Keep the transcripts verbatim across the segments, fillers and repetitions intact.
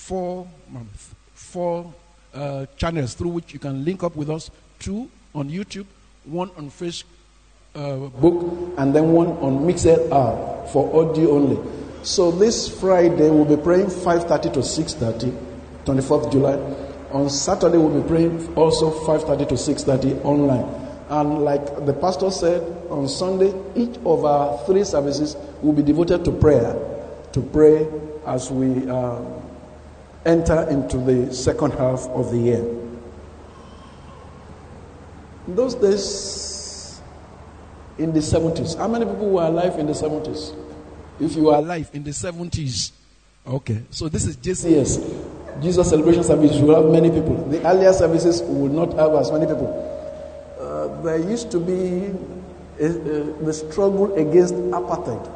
four, four uh, channels through which you can link up with us. Two on YouTube, one on Facebook, uh, book, and then one on Mixer R for audio only. So this Friday we'll be praying five thirty to six thirty, twenty-fourth of July. On Saturday we'll be praying also five thirty to six thirty online. And like the pastor said, on Sunday, each of our three services will be devoted to prayer, to pray as we uh, enter into the second half of the year. In those days, in the seventies, how many people were alive in the seventies? If you were alive in the seventies, okay, so this is J C S, Jesus Celebration Service. You will have many people. The earlier services will not have as many people. Uh, there used to be a, a, the struggle against apartheid.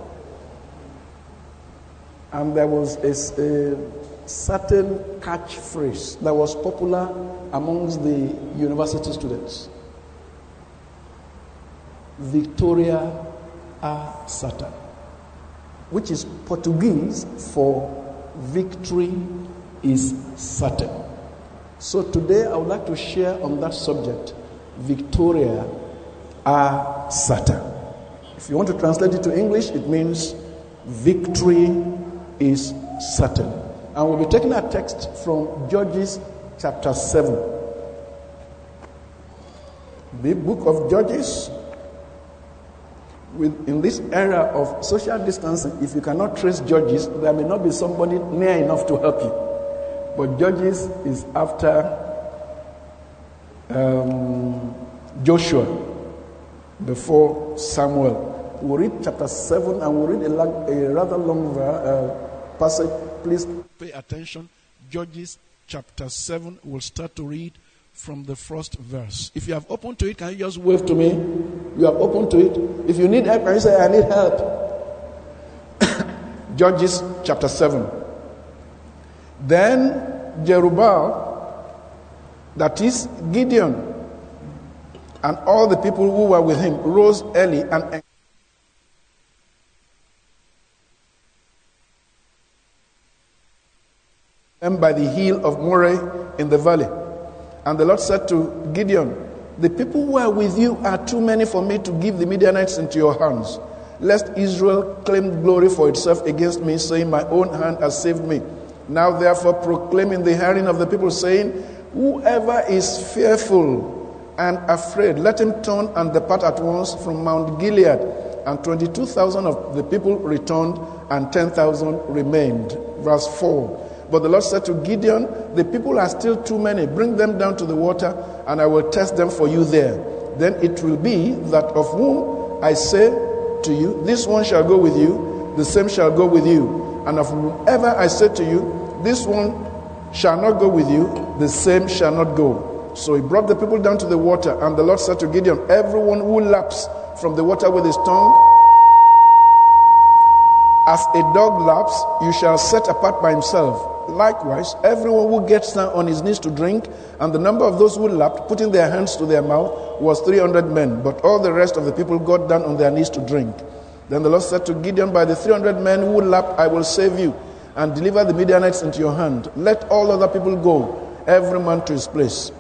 And there was a, a certain catchphrase that was popular amongst the university students. Victoria a certain, which is Portuguese for victory is certain. So today I would like to share on that subject, Victoria a certain. If you want to translate it to English, it means victory is certain. And we'll be taking a text from Judges chapter seven. The book of Judges, with in this era of social distancing, if you cannot trace Judges, there may not be somebody near enough to help you. But Judges is after um, Joshua, before Samuel. We'll read chapter seven and we'll read a, long, a rather long uh, passage. Please pay attention. Judges chapter seven, we'll start to read from the first verse. If you have opened to it, can you just wave to me? You have opened to it. If you need help, can you say, I need help? Judges chapter seven. Then Jerubbaal, that is Gideon, and all the people who were with him rose early and and by the hill of Moreh in the valley. And the Lord said to Gideon, the people who are with you are too many for me to give the Midianites into your hands, lest Israel claim glory for itself against me, saying, my own hand has saved me. Now therefore proclaim in the hearing of the people, saying, whoever is fearful and afraid, let him turn and depart at once from Mount Gilead. And twenty-two thousand of the people returned, and ten thousand remained. Verse four. But the Lord said to Gideon, the people are still too many. Bring them down to the water, and I will test them for you there. Then it will be that of whom I say to you, this one shall go with you, the same shall go with you. And of whomever I say to you, this one shall not go with you, the same shall not go. So he brought the people down to the water, and the Lord said to Gideon, everyone who laps from the water with his tongue, as a dog laps, you shall set apart by himself. Likewise, everyone who gets down on his knees to drink, and the number of those who lapped, putting their hands to their mouth, was three hundred men. But all the rest of the people got down on their knees to drink. Then the Lord said to Gideon, by the three hundred men who lapped, I will save you, and deliver the Midianites into your hand. Let all other people go, every man to his place.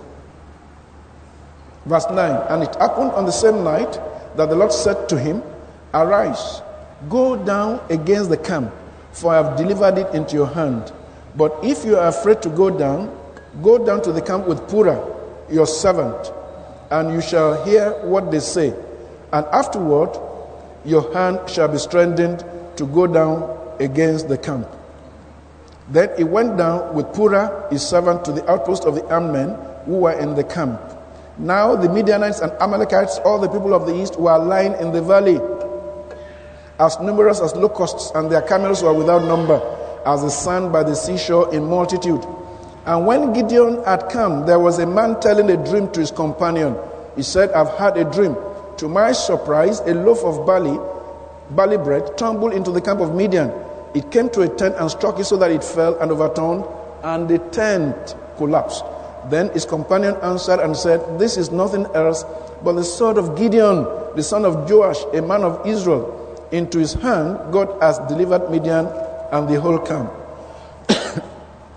Verse nine. And it happened on the same night that the Lord said to him, arise, go down against the camp, for I have delivered it into your hand. But if you are afraid to go down, go down to the camp with Purah, your servant, and you shall hear what they say. And afterward, your hand shall be strengthened to go down against the camp. Then he went down with Purah, his servant, to the outpost of the armed men who were in the camp. Now the Midianites and Amalekites, all the people of the east, were lying in the valley, as numerous as locusts, and their camels were without number, as the sand by the seashore in multitude. And when Gideon had come, there was a man telling a dream to his companion. He said, I've had a dream. To my surprise, a loaf of barley, barley bread, tumbled into the camp of Midian. It came to a tent and struck it so that it fell and overturned, and the tent collapsed. Then his companion answered and said, this is nothing else but the sword of Gideon, the son of Joash, a man of Israel. Into his hand God has delivered Midian and the whole camp.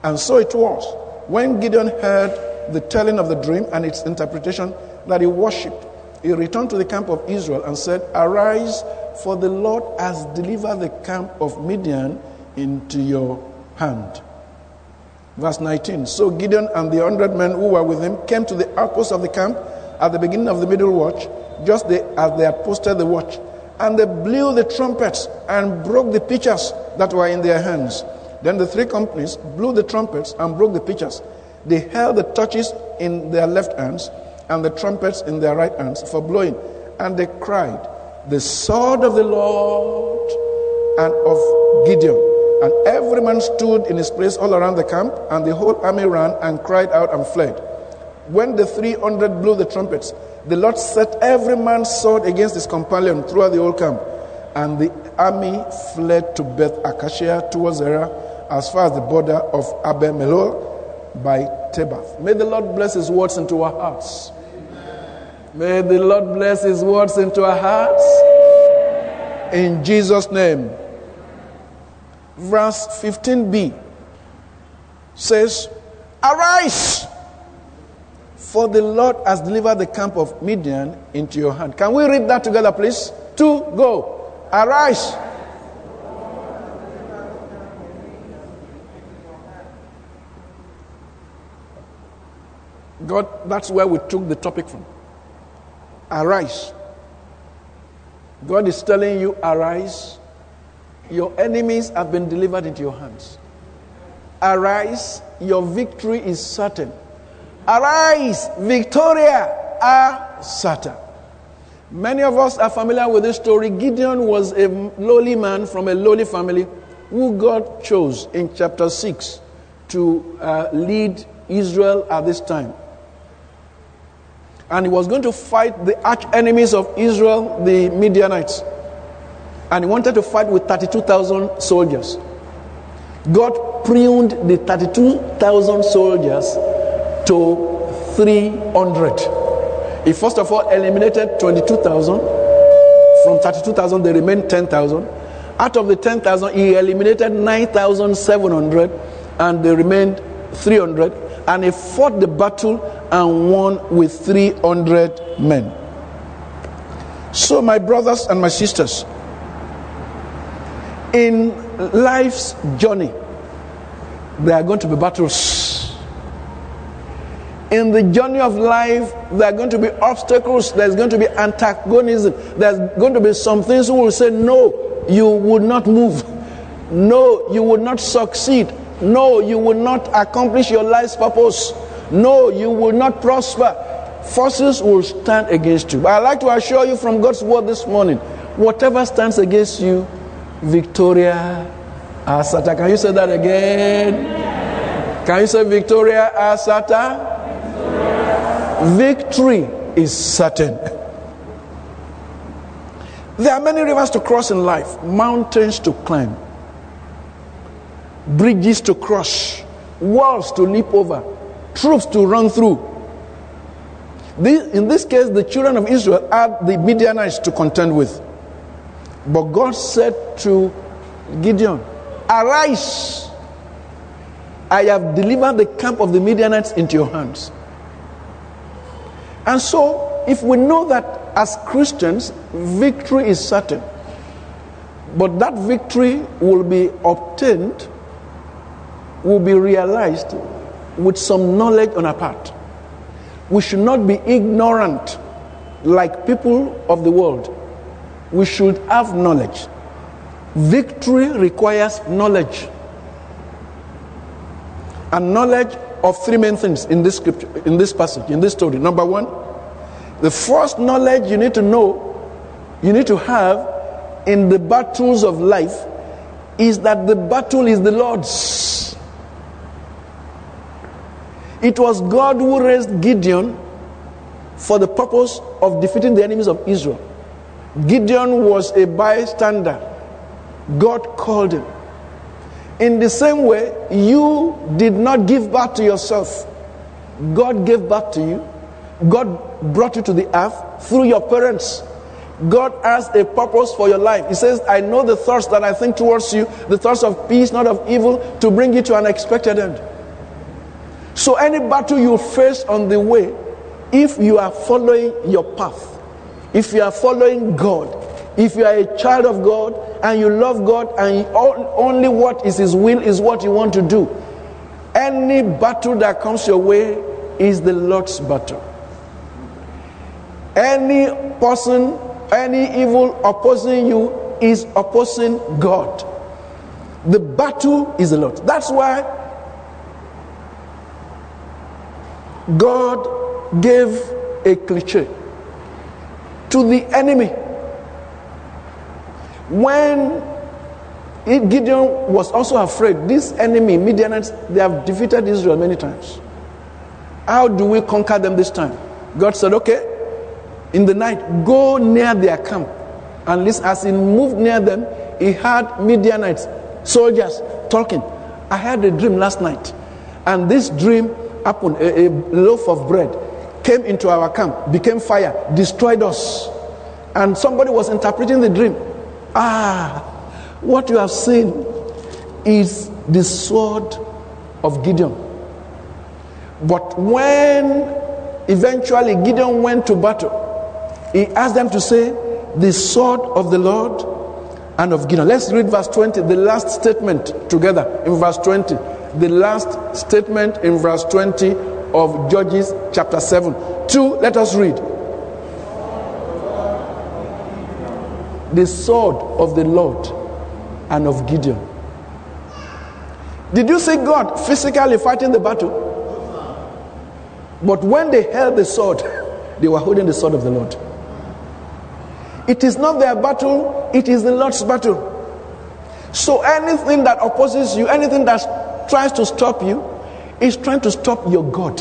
And so it was, when Gideon heard the telling of the dream and its interpretation, that he worshipped. He returned to the camp of Israel and said, "Arise, for the Lord has delivered the camp of Midian into your hand." Verse nineteen, so Gideon and the hundred men who were with him came to the outpost of the camp at the beginning of the middle watch, just they, as they had posted the watch. And they blew the trumpets and broke the pitchers that were in their hands. Then the three companies blew the trumpets and broke the pitchers. They held the torches in their left hands and the trumpets in their right hands for blowing. And they cried, "The sword of the Lord and of Gideon." And every man stood in his place all around the camp, and the whole army ran and cried out and fled. When the three hundred blew the trumpets, the Lord set every man's sword against his companion throughout the whole camp. And the army fled to Beth Acacia towards Zerah, as far as the border of Abel Melol by Tebath. May the Lord bless his words into our hearts. May the Lord bless his words into our hearts. In Jesus' name. Verse fifteen b says, "Arise, for the Lord has delivered the camp of Midian into your hand." Can we read that together, please? Two, go. Arise. God, that's where we took the topic from. Arise. God is telling you, arise. Your enemies have been delivered into your hands. Arise, your victory is certain. Arise, Victoria are certain. Many of us are familiar with this story. Gideon was a lowly man from a lowly family who God chose in chapter six to uh, lead Israel at this time. And he was going to fight the arch enemies of Israel, the Midianites. And he wanted to fight with thirty-two thousand soldiers. God pruned the thirty-two thousand soldiers to three hundred. He first of all eliminated twenty-two thousand. From thirty-two thousand, there remained ten thousand. Out of the ten thousand, he eliminated nine thousand seven hundred, and there remained three hundred. And he fought the battle and won with three hundred men. So, my brothers and my sisters, in life's journey, there are going to be battles. In the journey of life, there are going to be obstacles. There's going to be antagonism. There's going to be some things who will say, no, you would not move. No, you would not succeed. No, you will not accomplish your life's purpose. No, you will not prosper. Forces will stand against you. But I'd like to assure you from God's word this morning, whatever stands against you, Victoria Asata. Can you say that again? Can you say Victoria Asata? Victory is certain. There are many rivers to cross in life, mountains to climb, bridges to cross, walls to leap over, troops to run through. This, in this case, the children of Israel had the Midianites to contend with. But God said to Gideon, "Arise, I have delivered the camp of the Midianites into your hands." And so, if we know that as Christians, victory is certain, but that victory will be obtained, will be realized with some knowledge on our part. We should not be ignorant like people of the world. We should have knowledge. Victory requires knowledge. And knowledge of three main things in this scripture, in this passage, in this story. Number one, the first knowledge you need to know, you need to have in the battles of life is that the battle is the Lord's. It was God who raised Gideon for the purpose of defeating the enemies of Israel. Gideon was a bystander. God called him. In the same way, you did not give birth to yourself. God gave birth to you. God brought you to the earth through your parents. God has a purpose for your life. He says, "I know the thoughts that I think towards you, the thoughts of peace, not of evil, to bring you to an expected end." So any battle you face on the way, if you are following your path, if you are following God, if you are a child of God and you love God and only what is His will is what you want to do, any battle that comes your way is the Lord's battle. Any person, any evil opposing you is opposing God. The battle is the Lord. That's why God gave a cliche to the enemy. When Gideon was also afraid, this enemy, Midianites, they have defeated Israel many times. How do we conquer them this time? God said, okay, in the night, go near their camp. And listen, as he moved near them, he heard Midianites, soldiers, talking. I had a dream last night. And this dream happened. A, a loaf of bread came into our camp, became fire, destroyed us. And somebody was interpreting the dream. Ah, what you have seen is the sword of Gideon. But when eventually Gideon went to battle, he asked them to say, the sword of the Lord and of Gideon. Let's read verse twenty, the last statement together in verse twenty. The last statement in verse twenty of Judges chapter seven. Two, let us read. The sword of the Lord and of Gideon. Did you see God physically fighting the battle? But when they held the sword, they were holding the sword of the Lord. It is not their battle, it is the Lord's battle. So anything that opposes you, anything that tries to stop you, is trying to stop your God.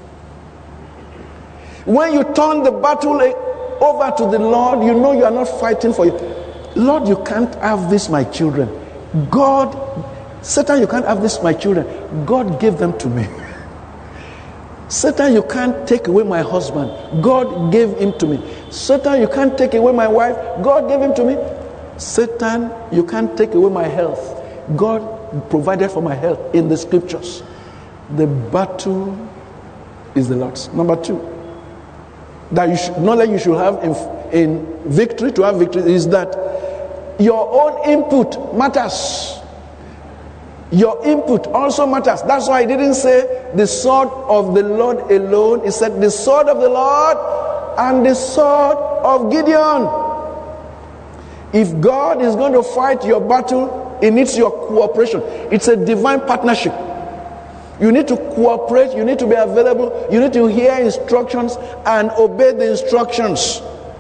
When you turn the battle over to the Lord, you know you are not fighting for you. Lord, you can't have this, my children. God, Satan, you can't have this, my children. God gave them to me. Satan, you can't take away my husband. God gave him to me. Satan, you can't take away my wife. God gave him to me. Satan, you can't take away my health. God provided for my health in the scriptures. The battle is the Lord's. Number two, that you should, knowledge you should have in, in victory, to have victory, is that your own input matters. Your input also matters. That's why he didn't say the sword of the Lord alone. He said the sword of the Lord and the sword of Gideon. If God is going to fight your battle, it needs your cooperation. It's a divine partnership. You need to cooperate. You need to be available. You need to hear instructions and obey the instructions.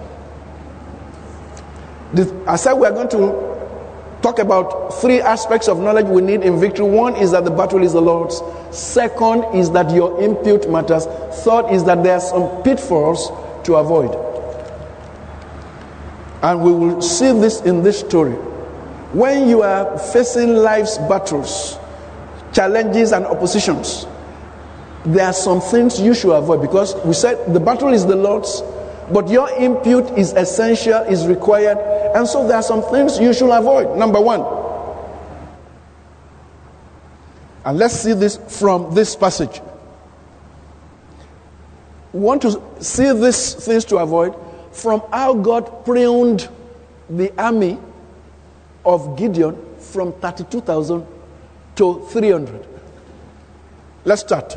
I said we are going to talk about three aspects of knowledge we need in victory. One is that the battle is the Lord's. Second is that your input matters. Third is that there are some pitfalls to avoid. And we will see this in this story. When you are facing life's battles, challenges and oppositions, there are some things you should avoid, because we said the battle is the Lord's, but your input is essential, is required, and so there are some things you should avoid. Number one, and let's see this from this passage. We want to see these things to avoid from how God pruned the army of Gideon from thirty-two thousand to three hundred. Let's start.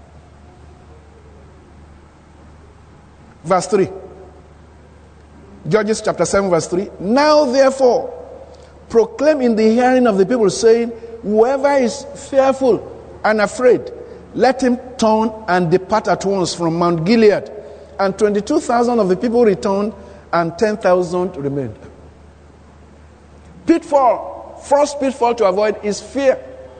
Verse three. Judges chapter seven verse three. Now therefore, proclaim in the hearing of the people, saying, whoever is fearful and afraid, let him turn and depart at once from Mount Gilead. And twenty-two thousand of the people returned, and ten thousand remained. Pitfall, first pitfall to avoid is fear.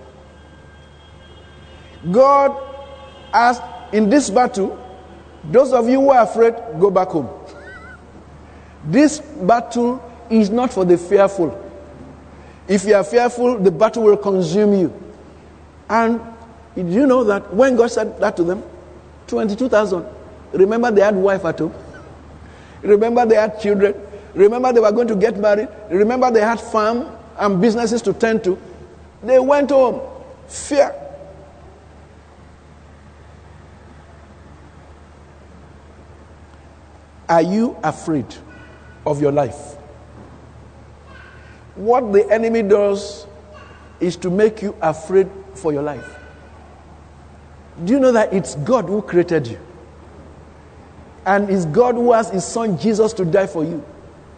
God asked, in this battle, those of you who are afraid, go back home. This battle is not for the fearful. If you are fearful, the battle will consume you. And do you know that when God said that to them, twenty-two thousand, remember they had wife at home. Remember they had children. Remember they were going to get married. Remember they had farm and businesses to tend to. They went home. Fear. Are you afraid of your life? What the enemy does is to make you afraid for your life. Do you know that it's God who created you? And it's God who has his son Jesus to die for you.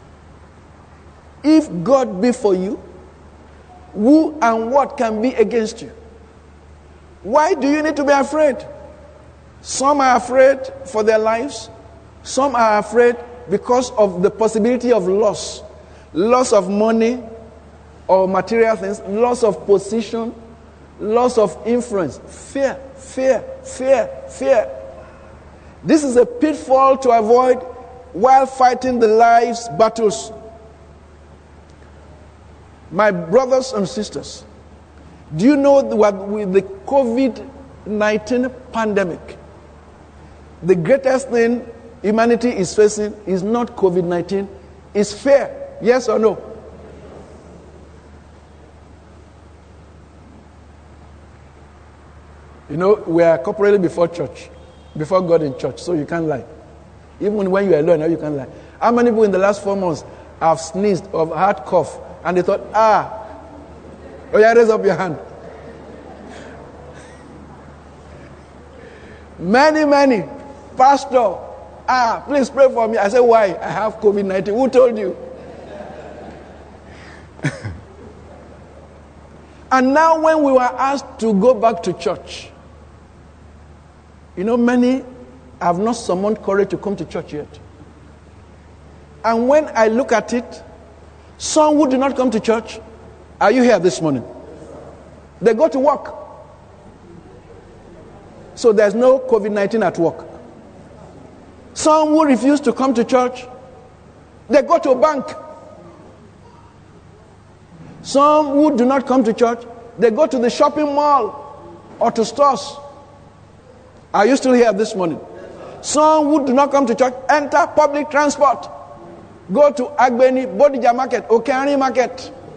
If God be for you, who and what can be against you? Why do you need to be afraid? Some are afraid for their lives. Some are afraid because of the possibility of loss. Loss of money or material things. Loss of position. Loss of influence. Fear, fear, fear, fear. This is a pitfall to avoid while fighting the life's battles. My brothers and sisters, do you know what with the covid nineteen pandemic, the greatest thing humanity is facing is not covid nineteen, it's fear. Yes or no? You know, we are corporately before church, before God in church, so you can't lie. Even when you are alone, you can't lie. How many people in the last four months have sneezed or had cough, and they thought, ah, oh yeah, raise up your hand. Many, many. Pastor, ah, please pray for me. I said, why? I have covid nineteen. Who told you? And now when we were asked to go back to church, you know, many have not summoned courage to come to church yet. And when I look at it, some who do not come to church, are you here this morning? They go to work. So there's no covid nineteen at work. Some who refuse to come to church, they go to a bank. Some who do not come to church, they go to the shopping mall or to stores. Are you still here this morning? Some who do not come to church, enter public transport. Go to Agbeni, Bodija Market, Okeani Market.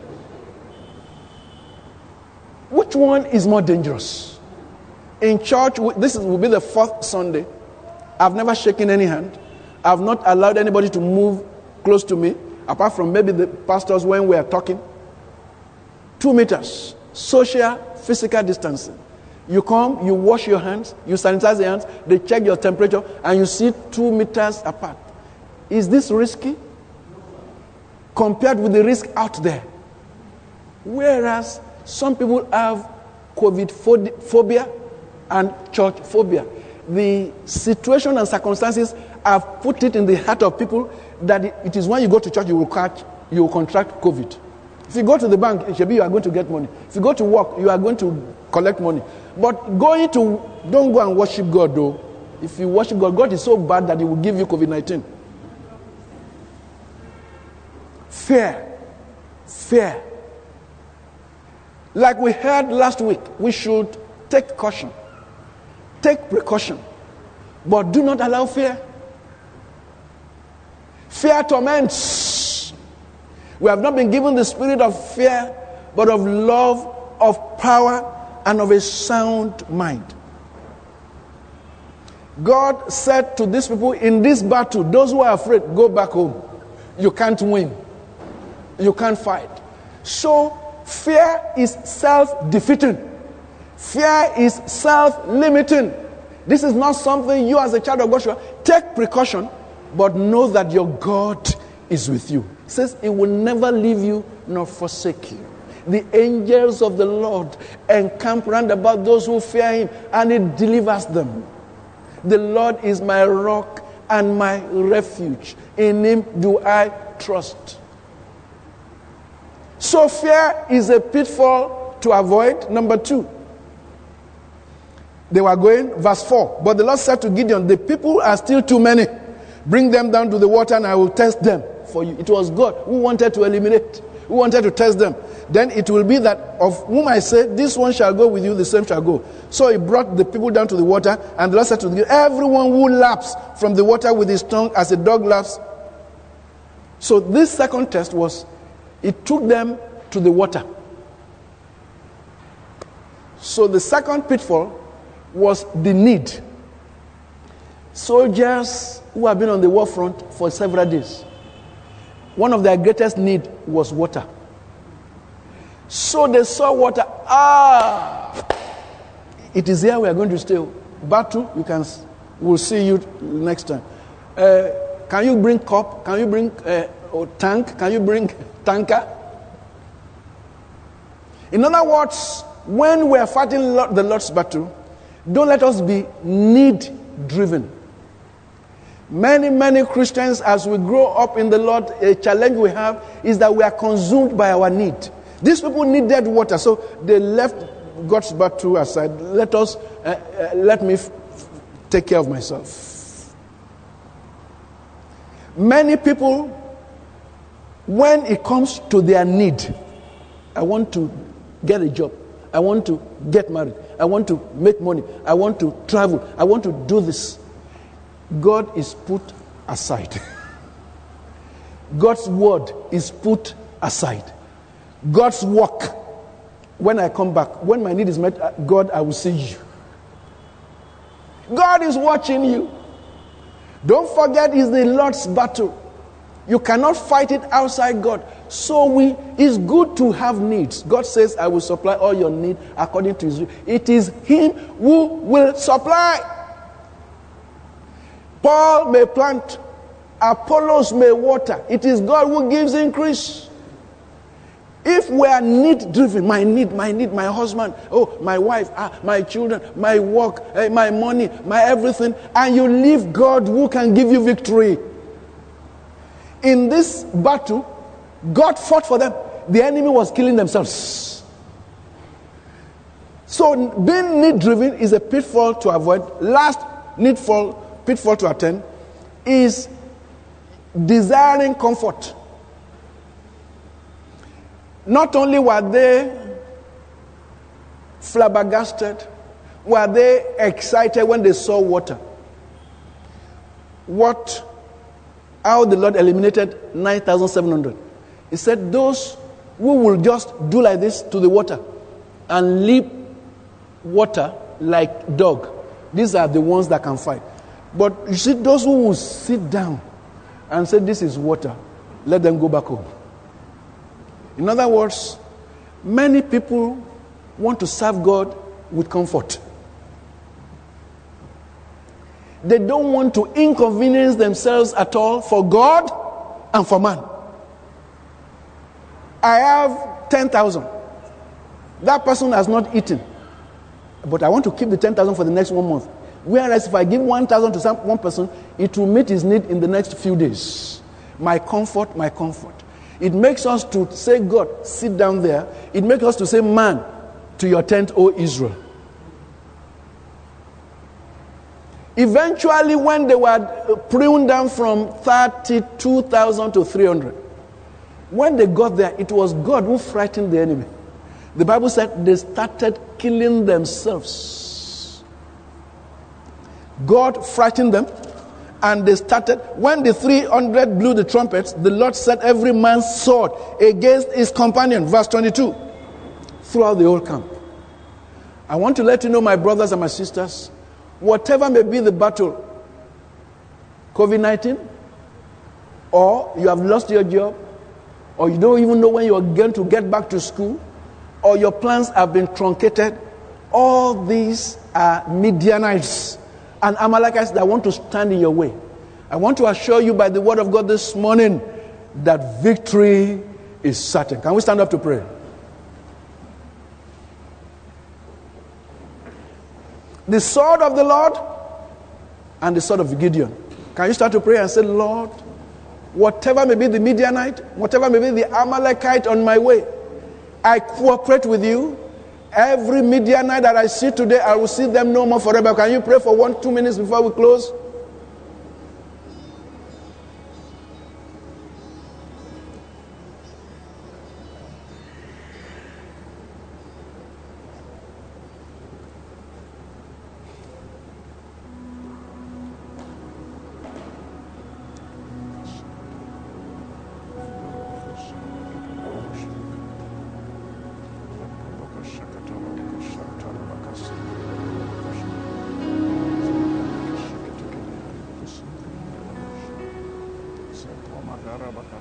Which one is more dangerous? In church, this will be the fourth Sunday. I've never shaken any hand. I've not allowed anybody to move close to me, apart from maybe the pastors when we are talking. Two meters, social, physical distancing. You come, you wash your hands, you sanitize your hands, they check your temperature, and you sit two meters apart. Is this risky? Compared with the risk out there. Whereas some people have COVID phobia and church phobia. The situation and circumstances have put it in the heart of people that it is when you go to church you will catch, you will contract COVID. If you go to the bank, you are going to get money. If you go to work, you are going to collect money. But going to, don't go and worship God though. If you worship God, God is so bad that he will give you covid nineteen. Fear. Fear. Like we heard last week, we should take caution. Take precaution. But do not allow fear. Fear torments. We have not been given the spirit of fear, but of love, of power, and of a sound mind. God said to these people in this battle, those who are afraid, go back home. You can't win. You can't fight. So, fear is self-defeating. Fear is self-limiting. This is not something you as a child of God should take precaution, but know that your God is with you. It says he will never leave you nor forsake you. The angels of the Lord encamp round about those who fear him, and he delivers them. The Lord is my rock and my refuge. In him do I trust. So fear is a pitfall to avoid. Number two, they were going, verse four, but the Lord said to Gideon, the people are still too many. Bring them down to the water and I will test them for you. It was God who wanted to eliminate, who wanted to test them. Then it will be that of whom I say, this one shall go with you, the same shall go. So he brought the people down to the water, and the Lord said to them, everyone who laps from the water with his tongue as a dog laps. So this second test was, it took them to the water. So the second pitfall was the need. Soldiers who have been on the war front for several days, one of their greatest need was water. So they saw water. Ah, it is here we are going to stay. Battle, you can. We'll see you next time. Uh, can you bring cup? Can you bring uh, or tank? Can you bring tanker? In other words, when we are fighting the Lord's battle, don't let us be need-driven. Many, many Christians, as we grow up in the Lord, a challenge we have is that we are consumed by our need. These people needed water, so they left God's battle aside. Let us, uh, uh, let me f- take care of myself. Many people, when it comes to their need, I want to get a job, I want to get married, I want to make money, I want to travel, I want to do this. God is put aside. God's word is put aside. God's work, when I come back, when my need is met, God, I will see you. God is watching you. Don't forget, it's the Lord's battle. You cannot fight it outside God. So we, it's good to have needs. God says, I will supply all your need according to his will. It is him who will supply. Paul may plant, Apollos may water. It is God who gives increase. If we are need driven, my need, my need, my husband, oh, my wife, ah, my children, my work, eh, my money, my everything, and you leave God who can give you victory. In this battle, God fought for them. The enemy was killing themselves. So being need driven is a pitfall to avoid. Last needful pitfall to attend is desiring comfort. Not only were they flabbergasted, were they excited when they saw water. What, how the Lord eliminated nine thousand seven hundred. He said those who will just do like this to the water and leap water like dog, these are the ones that can fight. But you see, those who will sit down and say, this is water, let them go back home. In other words, many people want to serve God with comfort. They don't want to inconvenience themselves at all for God and for man. I have ten thousand. That person has not eaten. But I want to keep the ten thousand for the next one month. Whereas if I give one thousand to some, one person, it will meet his need in the next few days. My comfort, my comfort. It makes us to say, God, sit down there. It makes us to say, man, to your tent, O Israel. Eventually, when they were pruned down from thirty-two thousand to three hundred, when they got there, it was God who frightened the enemy. The Bible said they started killing themselves. God frightened them, and they started. When the three hundred blew the trumpets, the Lord set every man's sword against his companion. Verse twenty-two. Throughout the whole camp. I want to let you know, my brothers and my sisters, whatever may be the battle, covid nineteen, or you have lost your job, or you don't even know when you are going to get back to school, or your plans have been truncated, all these are Midianites and Amalekites that want to stand in your way. I want to assure you by the word of God this morning that victory is certain. Can we stand up to pray? The sword of the Lord and the sword of Gideon. Can you start to pray and say, Lord, whatever may be the Midianite, whatever may be the Amalekite on my way, I cooperate with you. Every Midianite that I see today, I will see them no more forever. Can you pray for one, two minutes before we close?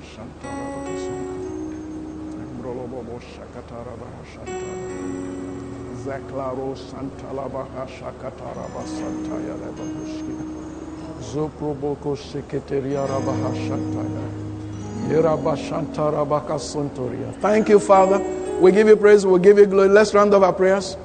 Zaklaro Santalabaha Shakataraba Santaya Lebahushkia Zoproboko Secretaria Rabaha Shantaya Yerabashantarabaka Suntoria. Thank you, Father. We give you praise, we give you glory. Let's round up our prayers.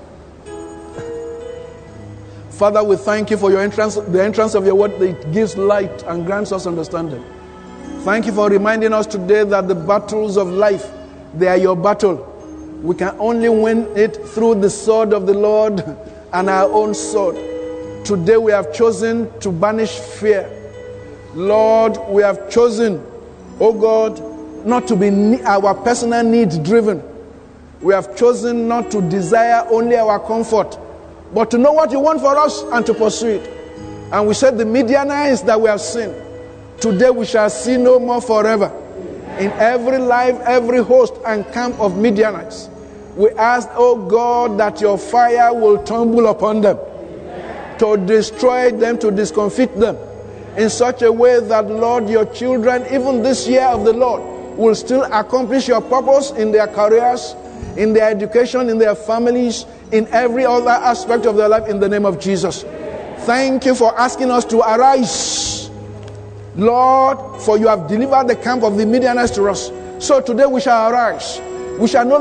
Father, we thank you for your entrance, the entrance of your word that gives light and grants us understanding. Thank you for reminding us today that the battles of life, they are your battle. We can only win it through the sword of the Lord and our own sword. Today we have chosen to banish fear. Lord, we have chosen, oh God, not to be our personal needs driven. We have chosen not to desire only our comfort, but to know what you want for us and to pursue it. And we said the Midianites that we have seen, today we shall see no more forever. In every life, every host and camp of Midianites, we ask, oh God, that your fire will tumble upon them, to destroy them, to discomfit them, in such a way that, Lord, your children, even this year of the Lord, will still accomplish your purpose in their careers, in their education, in their families, in every other aspect of their life, in the name of Jesus. Thank you for asking us to arise, Lord, for you have delivered the camp of the Midianites to us. So today we shall arise. We shall not